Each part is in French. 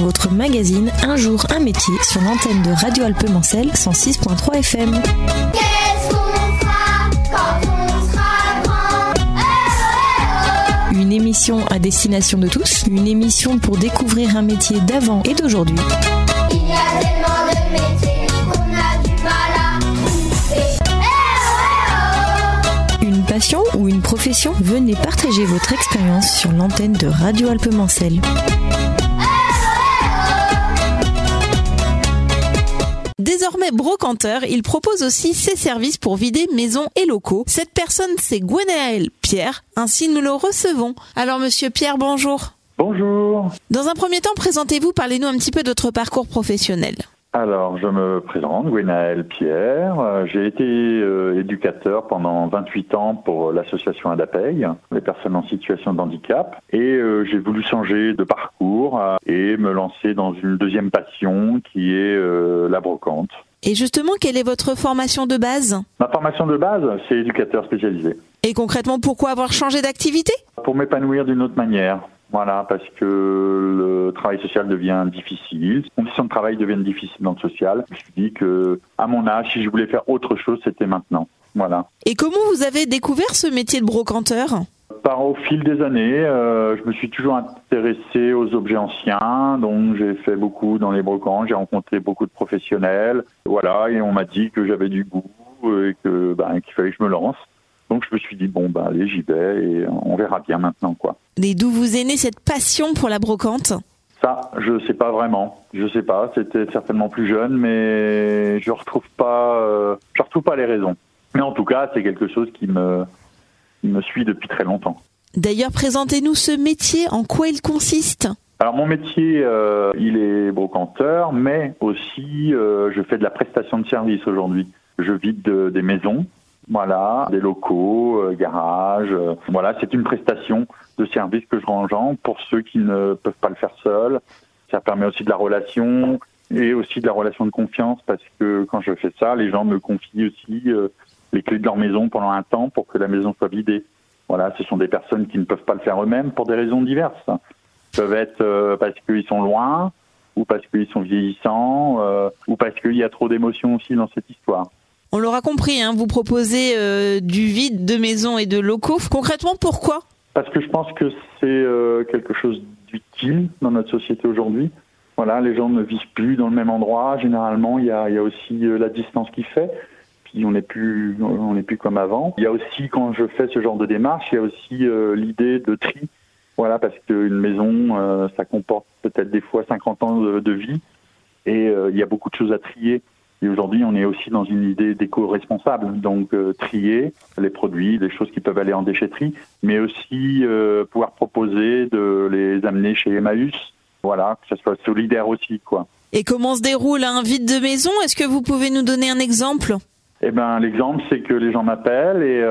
votre magazine Un jour un métier sur l'antenne de Radio Alpes-Mancel 106.3 FM. Qu'est-ce qu'on fera quand on sera grand? Une émission à destination de tous, une émission pour découvrir un métier d'avant et d'aujourd'hui. Il y a tellement de métiers qu'on a du mal à trouver. Une passion ou une profession? Venez partager votre expérience sur l'antenne de Radio Alpes-Mancel. Désormais brocanteur, il propose aussi ses services pour vider maisons et locaux. Cette personne, c'est Gwenaël Pierre, ainsi nous le recevons. Alors monsieur Pierre, bonjour. Bonjour. Dans un premier temps, présentez-vous, parlez-nous un petit peu de votre parcours professionnel. Alors, je me présente, Gwenaël Pierre. J'ai été éducateur pendant 28 ans pour l'association Adapei, les personnes en situation de handicap. Et j'ai voulu changer de parcours et me lancer dans une deuxième passion qui est la brocante. Et justement, quelle est votre formation de base? Ma formation de base, c'est éducateur spécialisé. Et concrètement, pourquoi avoir changé d'activité? Pour m'épanouir d'une autre manière. Voilà, parce que le travail social devient difficile, les conditions de travail deviennent difficiles dans le social. Je me suis dit que, à mon âge, si je voulais faire autre chose, c'était maintenant. Voilà. Et comment vous avez découvert ce métier de brocanteur? Au fil des années, je me suis toujours intéressé aux objets anciens, donc j'ai fait beaucoup dans les brocants, j'ai rencontré beaucoup de professionnels, voilà, et on m'a dit que j'avais du goût et que qu'il fallait que je me lance. Donc je me suis dit allez, j'y vais et on verra bien maintenant quoi. Et d'où vous est née cette passion pour la brocante? Ça, je sais pas vraiment. Je sais pas. C'était certainement plus jeune, mais je retrouve pas les raisons. Mais en tout cas, c'est quelque chose qui me suit depuis très longtemps. D'ailleurs, présentez-nous ce métier. En quoi il consiste? Alors mon métier, il est brocanteur, mais aussi je fais de la prestation de service aujourd'hui. Je vide des maisons. Voilà, des locaux, garages. Voilà, c'est une prestation de service que je engendre pour ceux qui ne peuvent pas le faire seuls. Ça permet aussi de la relation et aussi de la relation de confiance parce que quand je fais ça, les gens me confient aussi les clés de leur maison pendant un temps pour que la maison soit vidée. Voilà, ce sont des personnes qui ne peuvent pas le faire eux-mêmes pour des raisons diverses. Ça peuvent être parce qu'ils sont loin ou parce qu'ils sont vieillissants ou parce qu'il y a trop d'émotions aussi dans cette histoire. On l'aura compris, vous proposez du vide de maisons et de locaux. Concrètement, pourquoi? Parce que je pense que c'est quelque chose d'utile dans notre société aujourd'hui. Voilà, les gens ne vivent plus dans le même endroit. Généralement, il y a aussi la distance qui fait. Puis on n'est plus comme avant. Il y a aussi, quand je fais ce genre de démarche, il y a aussi l'idée de tri. Voilà, parce qu'une maison, ça comporte peut-être des fois 50 ans de vie. Et il y a beaucoup de choses à trier. Et aujourd'hui, on est aussi dans une idée d'éco-responsable, donc trier les produits, les choses qui peuvent aller en déchetterie, mais aussi pouvoir proposer de les amener chez Emmaüs, voilà, que ça soit solidaire aussi, quoi. Et comment se déroule un vide de maison? Est-ce que vous pouvez nous donner un exemple? L'exemple, c'est que les gens m'appellent et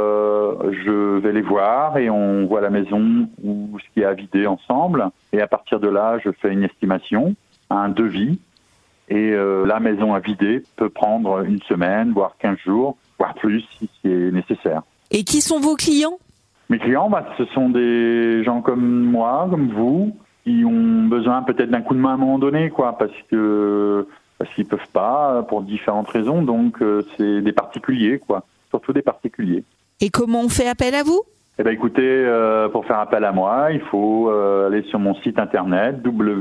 je vais les voir et on voit la maison ou ce qu'il y a à vider ensemble. Et à partir de là, je fais une estimation, un devis. Et la maison à vider peut prendre une semaine, voire 15 jours, voire plus si c'est nécessaire. Et qui sont vos clients? Mes clients, ce sont des gens comme moi, comme vous, qui ont besoin peut-être d'un coup de main à un moment donné, quoi, parce qu'ils peuvent pas pour différentes raisons. Donc c'est des particuliers, quoi, surtout des particuliers. Et comment on fait appel à vous? Écoutez, pour faire appel à moi, il faut aller sur mon site internet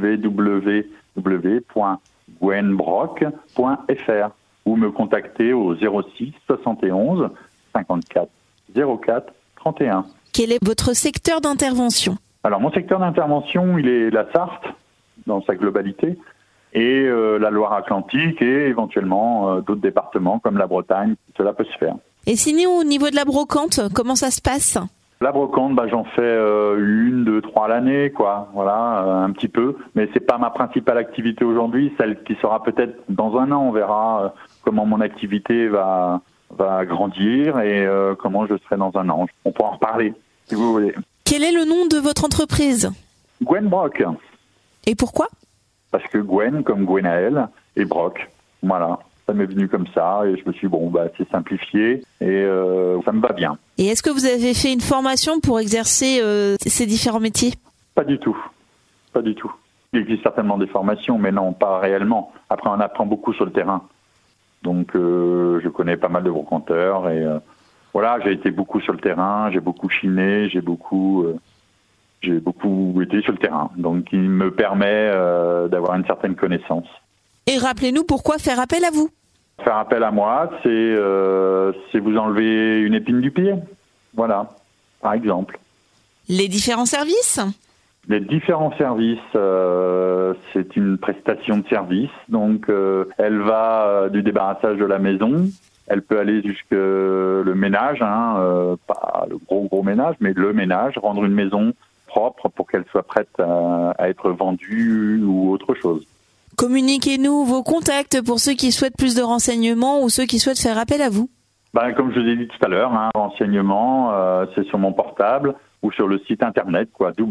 www.gwenbroc.fr ou me contacter au 06 71 54 04 31. Quel est votre secteur d'intervention? Alors mon secteur d'intervention, il est la Sarthe dans sa globalité et la Loire-Atlantique et éventuellement d'autres départements comme la Bretagne. Cela peut se faire. Et sinon, au niveau de la brocante, comment ça se passe? La brocante, j'en fais 1, 2, 3 à l'année, quoi. Voilà, un petit peu. Mais c'est pas ma principale activité aujourd'hui. Celle qui sera peut-être dans un an. On verra comment mon activité va grandir et comment je serai dans un an. On pourra en reparler, si vous voulez. Quel est le nom de votre entreprise? Gwen Broc. Et pourquoi? Parce que Gwen, comme Gwenaël, et Broc. Voilà. Ça m'est venu comme ça et je me suis dit, c'est simplifié et ça me va bien. Et est-ce que vous avez fait une formation pour exercer ces différents métiers? Pas du tout. Pas du tout. Il existe certainement des formations, mais non, pas réellement. Après, on apprend beaucoup sur le terrain. Donc, je connais pas mal de brocanteurs et voilà, j'ai été beaucoup sur le terrain, j'ai beaucoup chiné, j'ai beaucoup été sur le terrain. Donc, il me permet d'avoir une certaine connaissance. Et rappelez-nous pourquoi faire appel à vous. Faire appel à moi, c'est vous enlever une épine du pied. Voilà, par exemple. Les différents services ? Les différents services, c'est une prestation de service. Donc, elle va du débarrassage de la maison. Elle peut aller jusque le ménage, pas le gros ménage, mais le ménage, rendre une maison propre pour qu'elle soit prête à être vendue ou autre chose. Communiquez-nous vos contacts pour ceux qui souhaitent plus de renseignements ou ceux qui souhaitent faire appel à vous. Comme je vous ai dit tout à l'heure, renseignements, c'est sur mon portable ou sur le site internet,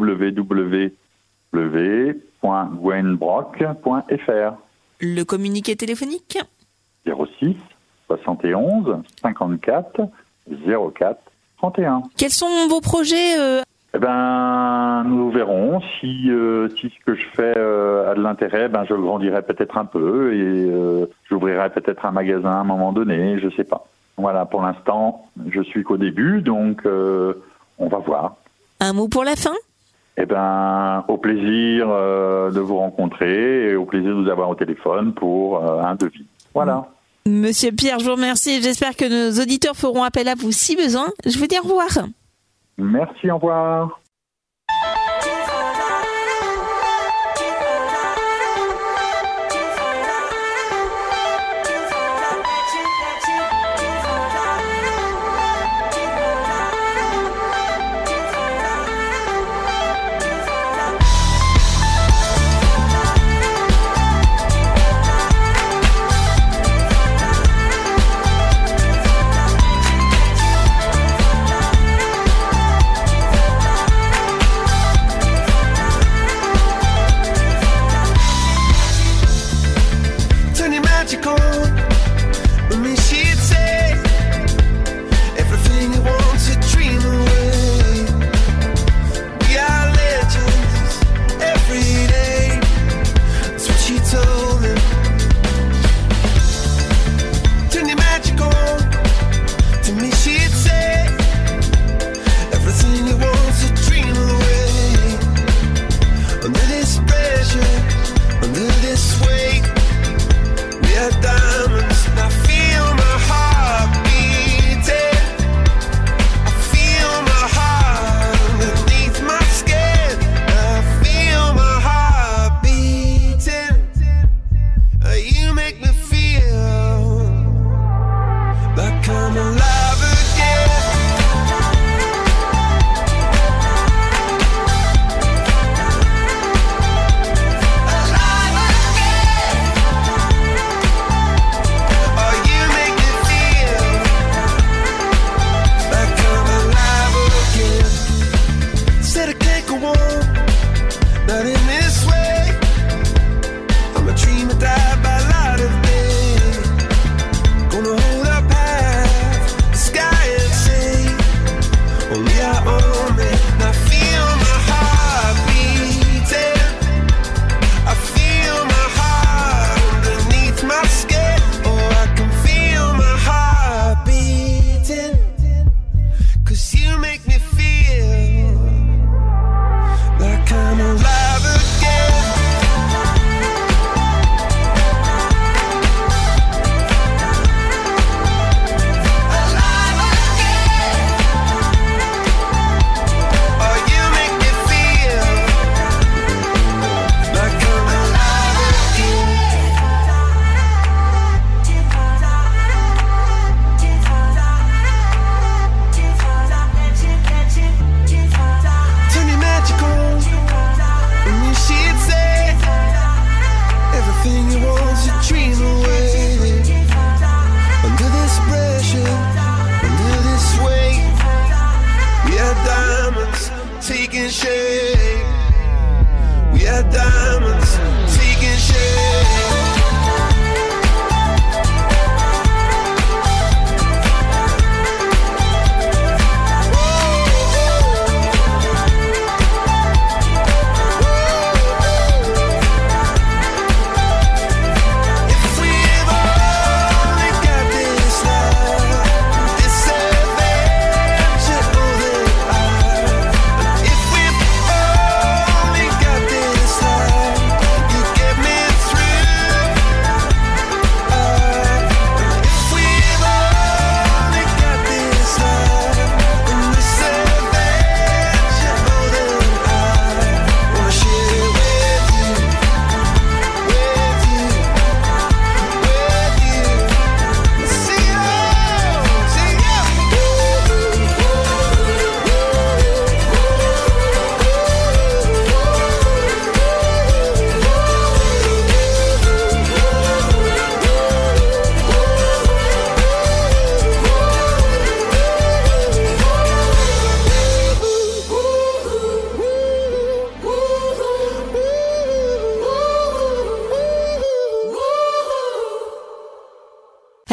www.gwenbrock.fr. Le communiqué téléphonique ? 06 71 54 04 31. Quels sont vos projets nous verrons. Si ce que je fais a de l'intérêt, je grandirai peut-être un peu et j'ouvrirai peut-être un magasin à un moment donné, je sais pas. Voilà, pour l'instant, je suis qu'au début, donc on va voir. Un mot pour la fin ? Au plaisir de vous rencontrer et au plaisir de vous avoir au téléphone pour un devis. Voilà. Monsieur Pierre, je vous remercie. J'espère que nos auditeurs feront appel à vous si besoin. Je vous dis au revoir. Merci, au revoir.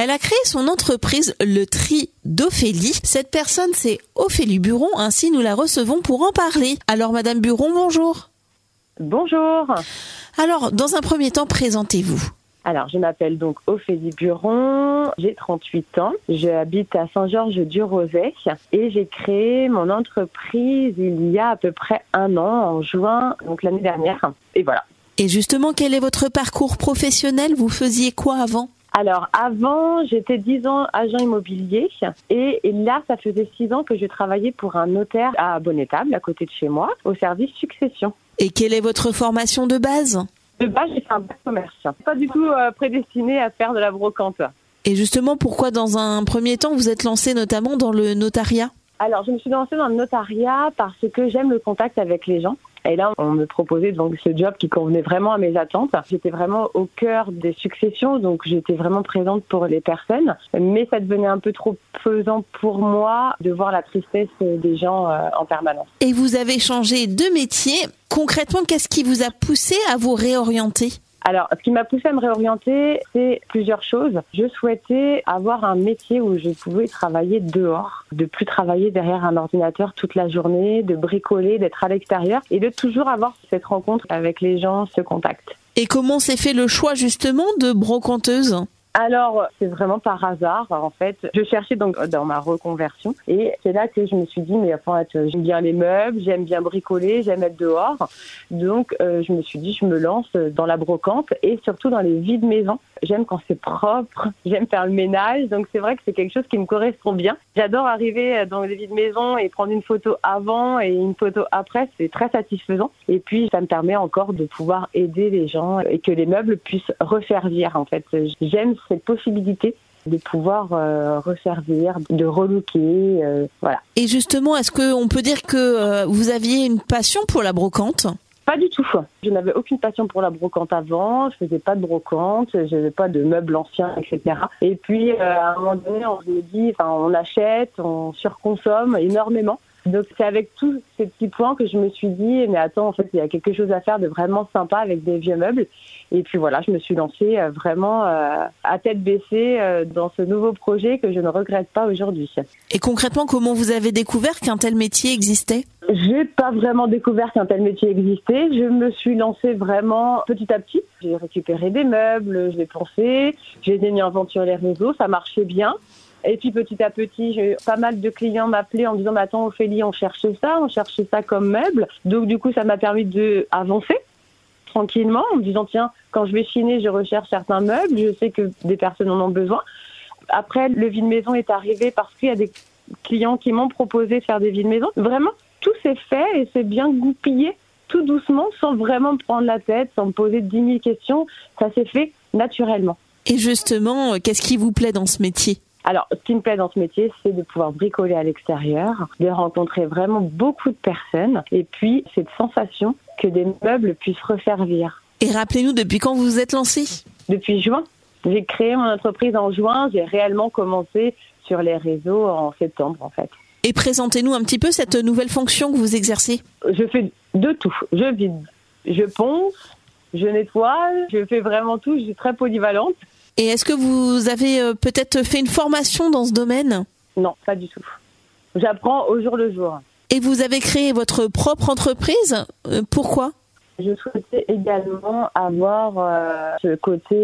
Elle a créé son entreprise Le Tri d'Ophélie. Cette personne, c'est Ophélie Buron, ainsi nous la recevons pour en parler. Alors Madame Buron, bonjour. Bonjour. Alors, dans un premier temps, présentez-vous. Alors, je m'appelle donc Ophélie Buron, j'ai 38 ans, j'habite à Saint-Georges-du-Rosay et j'ai créé mon entreprise il y a à peu près 1 an, en juin, donc l'année dernière. Et voilà. Et justement, quel est votre parcours professionnel? Vous faisiez quoi avant? Alors, avant, j'étais 10 ans agent immobilier et là, ça faisait 6 ans que je travaillais pour un notaire à Bonnetable, à côté de chez moi, au service succession. Et quelle est votre formation de base? De base, j'ai fait un bac commerce. Pas du tout prédestiné à faire de la brocante. Et justement, pourquoi dans un premier temps vous êtes lancé notamment dans le notariat? Alors, je me suis lancée dans le notariat parce que j'aime le contact avec les gens. Et là, on me proposait donc ce job qui convenait vraiment à mes attentes. J'étais vraiment au cœur des successions, donc j'étais vraiment présente pour les personnes. Mais ça devenait un peu trop pesant pour moi de voir la tristesse des gens en permanence. Et vous avez changé de métier. Concrètement, qu'est-ce qui vous a poussé à vous réorienter? Alors, ce qui m'a poussée à me réorienter, c'est plusieurs choses. Je souhaitais avoir un métier où je pouvais travailler dehors, de plus travailler derrière un ordinateur toute la journée, de bricoler, d'être à l'extérieur et de toujours avoir cette rencontre avec les gens, ce contact. Et comment s'est fait le choix justement de brocanteuse? Alors, c'est vraiment par hasard, en fait. Je cherchais donc dans ma reconversion et c'est là que je me suis dit, mais en fait, j'aime bien les meubles, j'aime bien bricoler, j'aime être dehors. Donc, je me suis dit, je me lance dans la brocante et surtout dans les vides maisons. J'aime quand c'est propre, j'aime faire le ménage, donc c'est vrai que c'est quelque chose qui me correspond bien. J'adore arriver dans les vides maisons et prendre une photo avant et une photo après, c'est très satisfaisant. Et puis, ça me permet encore de pouvoir aider les gens et que les meubles puissent reservir, en fait. J'aime cette possibilité de pouvoir reservir, de relooker, voilà. Et justement, est-ce qu'on peut dire que vous aviez une passion pour la brocante? Pas du tout. Je n'avais aucune passion pour la brocante avant, je faisais pas de brocante, je n'avais pas de meubles anciens, etc. Et puis, à un moment donné, on me dit, on achète, on surconsomme énormément. Donc, c'est avec tous ces petits points que je me suis dit, mais attends, en fait, il y a quelque chose à faire de vraiment sympa avec des vieux meubles. Et puis voilà, je me suis lancée vraiment à tête baissée dans ce nouveau projet que je ne regrette pas aujourd'hui. Et concrètement, comment vous avez découvert qu'un tel métier existait? J'ai pas vraiment découvert qu'un tel métier existait. Je me suis lancée vraiment petit à petit. J'ai récupéré des meubles, je les pensais, j'ai mis en vente sur les réseaux, ça marchait bien. Et puis petit à petit, j'ai eu pas mal de clients m'appeler en disant mais attends Ophélie, on cherchait ça comme meuble. Donc du coup, ça m'a permis d'avancer tranquillement en me disant tiens, quand je vais chiner, je recherche certains meubles, je sais que des personnes en ont besoin. Après, le vide-maison est arrivé parce qu'il y a des clients qui m'ont proposé de faire des vides-maison. Vraiment, tout s'est fait et c'est bien goupillé, tout doucement, sans vraiment me prendre la tête, sans me poser 10 000 questions. Ça s'est fait naturellement. Et justement, qu'est-ce qui vous plaît dans ce métier? Alors, ce qui me plaît dans ce métier, c'est de pouvoir bricoler à l'extérieur, de rencontrer vraiment beaucoup de personnes et puis cette sensation que des meubles puissent reservir. Et rappelez-nous, depuis quand vous vous êtes lancé? Depuis juin. J'ai créé mon entreprise en juin, j'ai réellement commencé sur les réseaux en septembre en fait. Et présentez-nous un petit peu cette nouvelle fonction que vous exercez. Je fais de tout. Je vide, je ponce, je nettoie, je fais vraiment tout, je suis très polyvalente. Et est-ce que vous avez peut-être fait une formation dans ce domaine? Non, pas du tout. J'apprends au jour le jour. Et vous avez créé votre propre entreprise? Pourquoi? Je souhaitais également avoir ce côté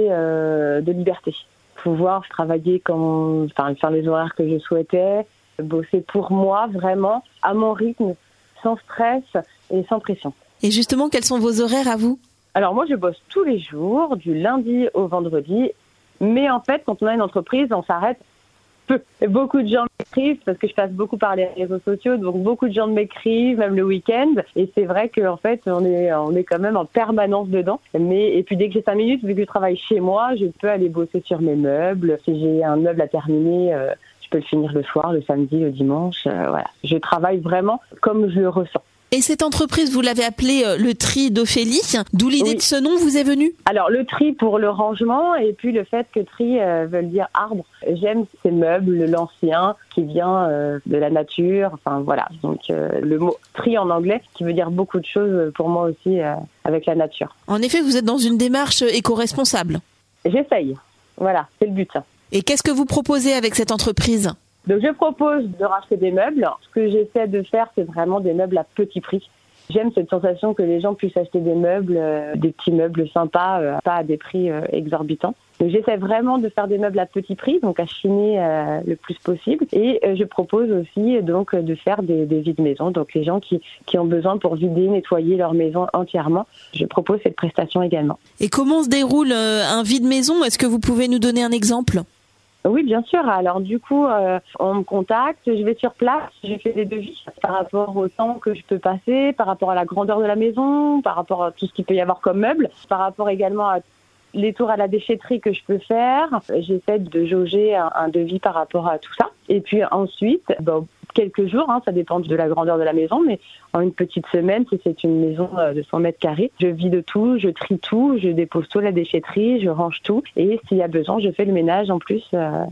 de liberté. Pouvoir travailler faire les horaires que je souhaitais, bosser pour moi vraiment, à mon rythme, sans stress et sans pression. Et justement, quels sont vos horaires à vous? Alors moi, je bosse tous les jours, du lundi au vendredi. Mais en fait, quand on a une entreprise, on s'arrête peu. Et beaucoup de gens m'écrivent parce que je passe beaucoup par les réseaux sociaux, donc beaucoup de gens m'écrivent, même le week-end. Et c'est vrai qu'en fait, on est quand même en permanence dedans. Et puis dès que j'ai 5 minutes, vu que je travaille chez moi, je peux aller bosser sur mes meubles. Si j'ai un meuble à terminer, je peux le finir le soir, le samedi, le dimanche. Voilà. Je travaille vraiment comme je le ressens. Et cette entreprise, vous l'avez appelée Le Tri d'Ophélie. D'où l'idée de ce nom vous est venue? Alors, le tri pour le rangement et puis le fait que tri veut dire arbre. J'aime ces meubles, l'ancien qui vient de la nature. Enfin, voilà. Donc, le mot tri en anglais qui veut dire beaucoup de choses pour moi aussi avec la nature. En effet, vous êtes dans une démarche éco-responsable. J'essaye. Voilà, c'est le but. Et qu'est-ce que vous proposez avec cette entreprise ? Donc je propose de racheter des meubles. Ce que j'essaie de faire, c'est vraiment des meubles à petit prix. J'aime cette sensation que les gens puissent acheter des meubles, des petits meubles sympas, pas à des prix exorbitants. Donc j'essaie vraiment de faire des meubles à petit prix, donc à chiner le plus possible. Et je propose aussi donc de faire des vides maison. Donc les gens qui ont besoin pour vider, nettoyer leur maison entièrement, je propose cette prestation également. Et comment se déroule un vide maison ? Est-ce que vous pouvez nous donner un exemple ? Oui, bien sûr. Alors du coup, on me contacte, je vais sur place, je fais des devis par rapport au temps que je peux passer, par rapport à la grandeur de la maison, par rapport à tout ce qu'il peut y avoir comme meuble, par rapport également à les tours à la déchetterie que je peux faire. J'essaie de jauger un devis par rapport à tout ça. Et puis ensuite, quelques jours, ça dépend de la grandeur de la maison, mais en une petite semaine, si c'est une maison de 100 mètres carrés, je vide tout, je trie tout, je dépose tout à la déchetterie, je range tout. Et s'il y a besoin, je fais le ménage en plus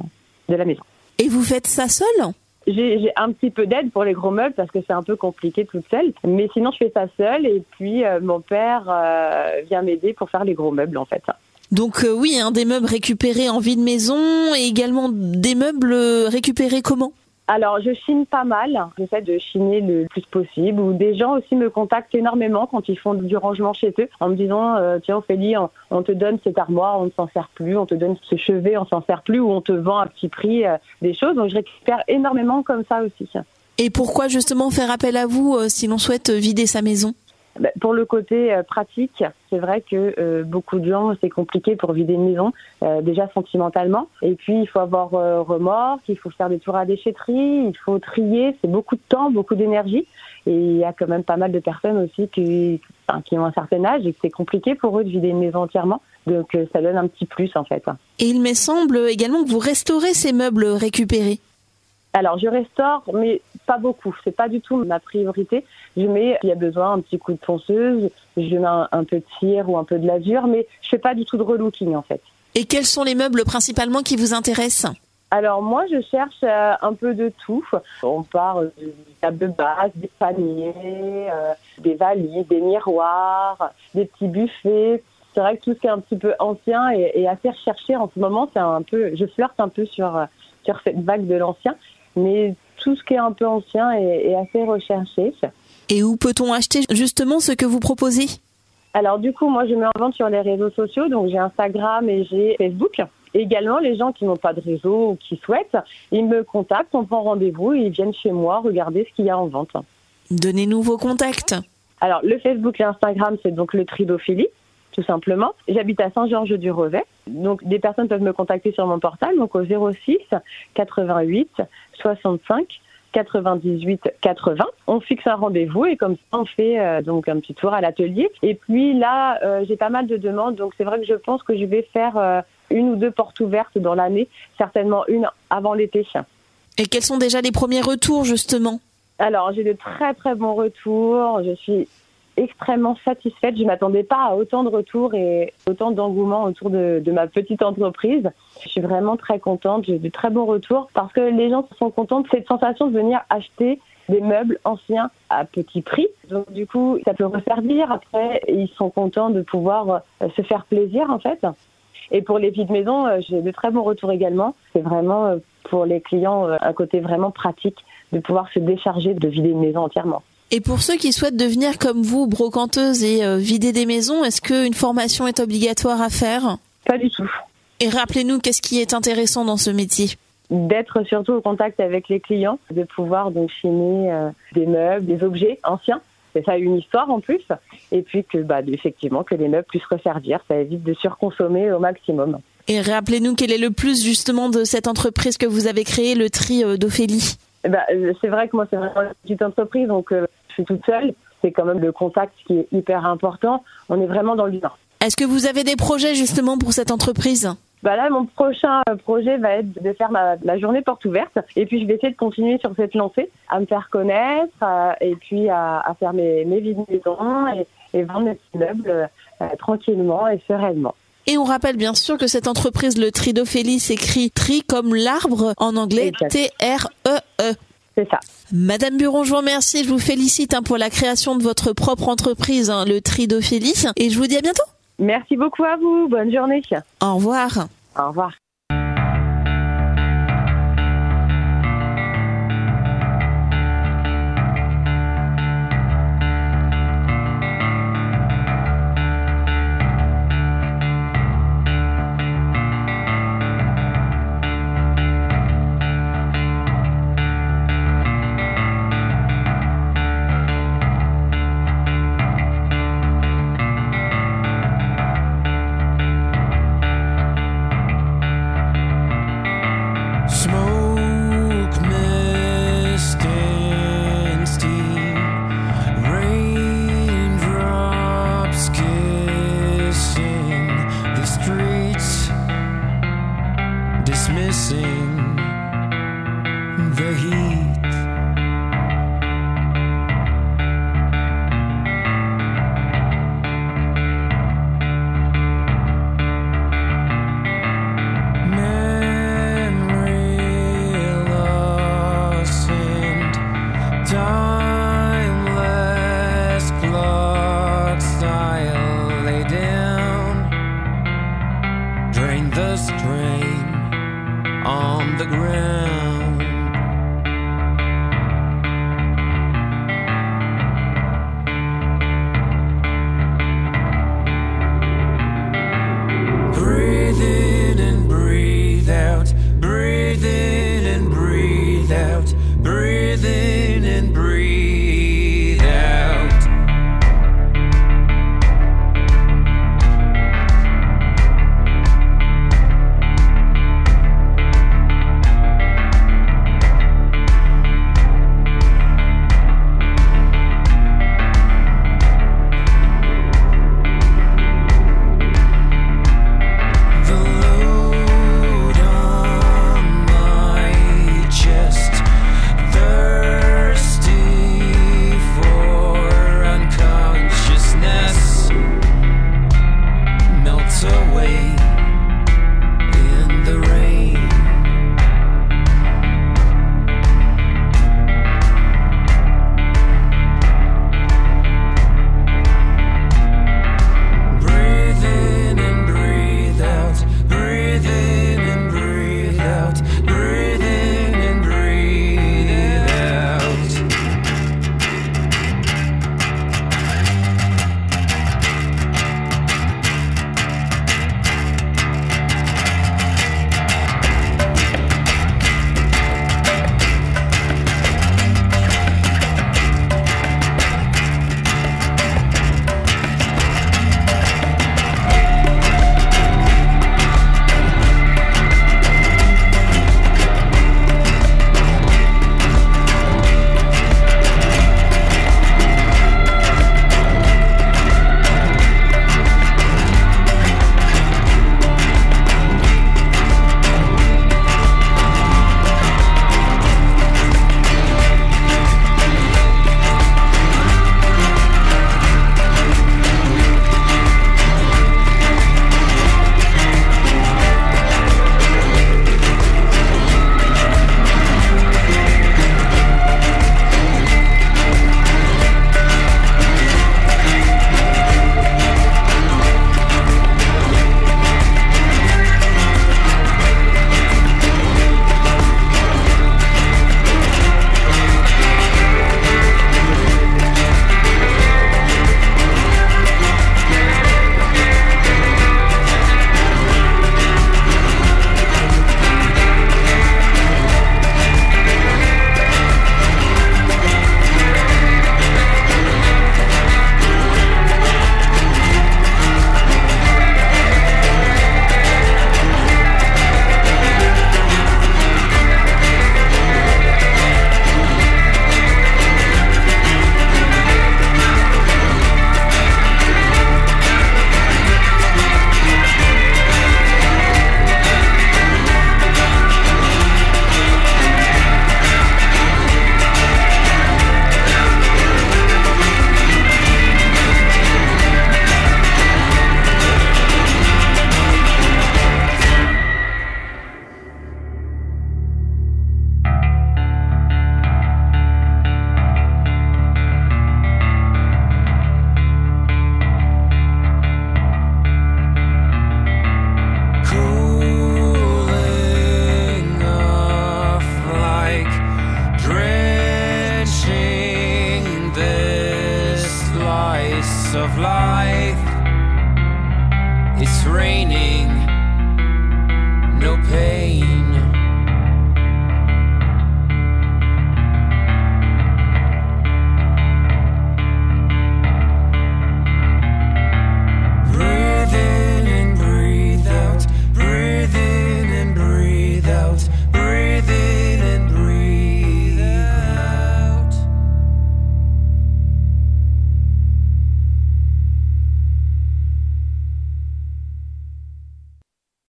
de la maison. Et vous faites ça seul ? J'ai un petit peu d'aide pour les gros meubles parce que c'est un peu compliqué toute seule. Mais sinon, je fais ça seule et puis mon père vient m'aider pour faire les gros meubles en fait. Donc oui, des meubles récupérés en vide maison et également des meubles récupérés comment ? Alors, je chine pas mal. J'essaie de chiner le plus possible. Ou des gens aussi me contactent énormément quand ils font du rangement chez eux en me disant tiens Ophélie, on te donne cette armoire, on ne s'en sert plus, on te donne ce chevet, on s'en sert plus, ou on te vend à petit prix des choses. Donc, je récupère énormément comme ça aussi. Et pourquoi justement faire appel à vous si l'on souhaite vider sa maison ? Pour le côté pratique, c'est vrai que beaucoup de gens, c'est compliqué pour vider une maison, déjà sentimentalement. Et puis, il faut avoir remords, il faut faire des tours à déchetterie, il faut trier. C'est beaucoup de temps, beaucoup d'énergie. Et il y a quand même pas mal de personnes aussi qui ont un certain âge et que c'est compliqué pour eux de vider une maison entièrement. Donc, ça donne un petit plus, en fait. Et il me semble également que vous restaurez ces meubles récupérés. Alors, je restaure, mais pas beaucoup. C'est pas du tout ma priorité. Je mets, s'il y a besoin, un petit coup de ponceuse, je mets un peu de cire ou un peu de lasure, mais je fais pas du tout de relooking, en fait. Et quels sont les meubles principalement qui vous intéressent ? Alors, moi, je cherche un peu de tout. On part des tables de base, des paniers, des valises, des miroirs, des petits buffets. C'est vrai que tout ce qui est un petit peu ancien et assez recherché en ce moment, je flirte un peu sur cette vague de l'ancien. Mais tout ce qui est un peu ancien est assez recherché. Et où peut-on acheter justement ce que vous proposez ? Alors du coup, moi je mets en vente sur les réseaux sociaux, donc j'ai Instagram et j'ai Facebook. Et également, les gens qui n'ont pas de réseau ou qui souhaitent, ils me contactent, on prend rendez-vous et ils viennent chez moi regarder ce qu'il y a en vente. Donnez-nous vos contacts. Alors le Facebook et l'Instagram, c'est donc le tri d'Ophélie, tout simplement. J'habite à Saint-Georges-du-Revet. Donc, des personnes peuvent me contacter sur mon portable, donc au 06 88 65 98 80. On fixe un rendez-vous et comme ça, on fait donc un petit tour à l'atelier. Et puis là, j'ai pas mal de demandes, donc c'est vrai que je pense que je vais faire une ou deux portes ouvertes dans l'année, certainement une avant l'été. Et quels sont déjà les premiers retours, justement ? Alors, j'ai de très très bons retours. Je suis extrêmement satisfaite. Je ne m'attendais pas à autant de retours et autant d'engouement autour de ma petite entreprise. Je suis vraiment très contente. J'ai de très bons retours parce que les gens sont contents de cette sensation de venir acheter des meubles anciens à petit prix. Donc du coup, ça peut resservir. Après, ils sont contents de pouvoir se faire plaisir en fait. Et pour les vides maison, j'ai de très bons retours également. C'est vraiment pour les clients un côté vraiment pratique de pouvoir se décharger de vider une maison entièrement. Et pour ceux qui souhaitent devenir comme vous, brocanteuse et vider des maisons, est-ce qu'une formation est obligatoire à faire ? Pas du tout. Et rappelez-nous, qu'est-ce qui est intéressant dans ce métier ? D'être surtout au contact avec les clients, de pouvoir donc chiner des meubles, des objets anciens. C'est ça une histoire en plus. Et puis que effectivement que les meubles puissent resservir. Ça évite de surconsommer au maximum. Et rappelez-nous quel est le plus justement de cette entreprise que vous avez créée, le tri d'Ophélie. C'est vrai que moi c'est vraiment une petite entreprise, donc je suis toute seule. C'est quand même le contact qui est hyper important. On est vraiment dans le bien. Est-ce que vous avez des projets justement pour cette entreprise ? Là, mon prochain projet va être de faire la journée porte ouverte. Et puis, je vais essayer de continuer sur cette lancée, à me faire connaître, et puis à faire mes vides maisons et vendre mes petits meubles tranquillement et sereinement. Et on rappelle bien sûr que cette entreprise, le tri d'Ophélie, s'écrit tri comme l'arbre en anglais, T-R-E-E. C'est ça. Madame Buron, je vous remercie, je vous félicite pour la création de votre propre entreprise, le tri d'Ophélie. Et je vous dis à bientôt. Merci beaucoup à vous. Bonne journée. Au revoir. Au revoir. of life. It's raining